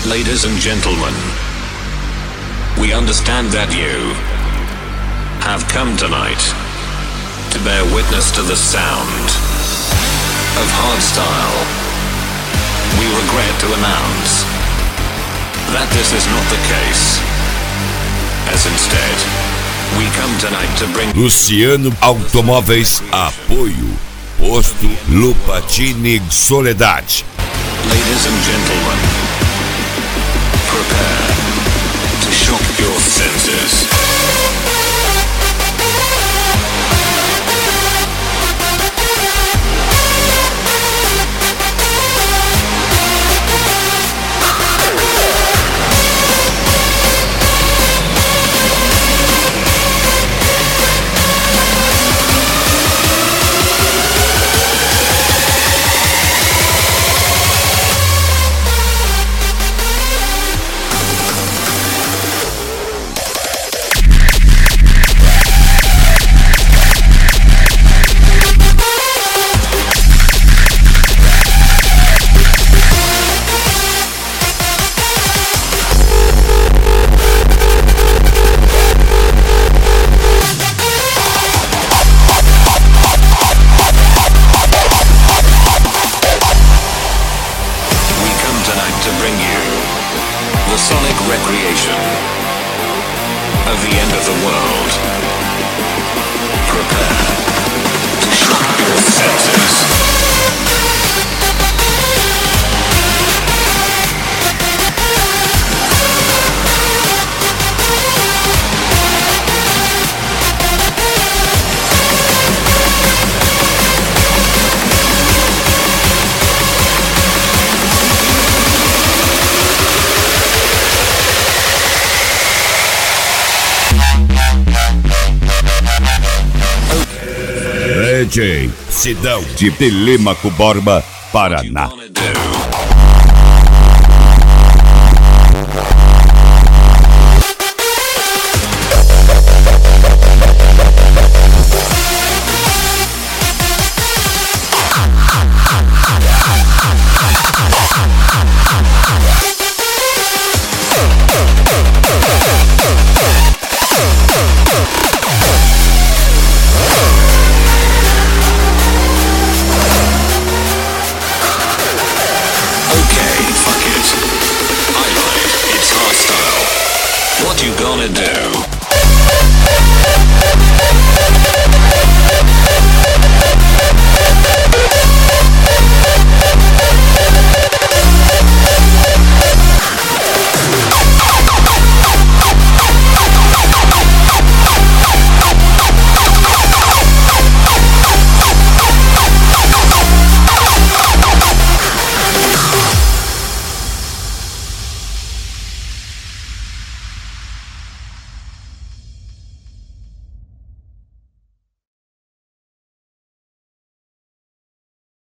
Ladies and gentlemen, we understand that you have come tonight to bear witness to the sound of hardstyle. We regret to announce that this is not the case, as instead, we come tonight to bring Luciano Automóveis, apoio Posto Lupatini Soledade. Ladies and gentlemen, prepare to shock your senses. DJ, Sidão de Telêmaco Borba, Paraná. What you gonna do?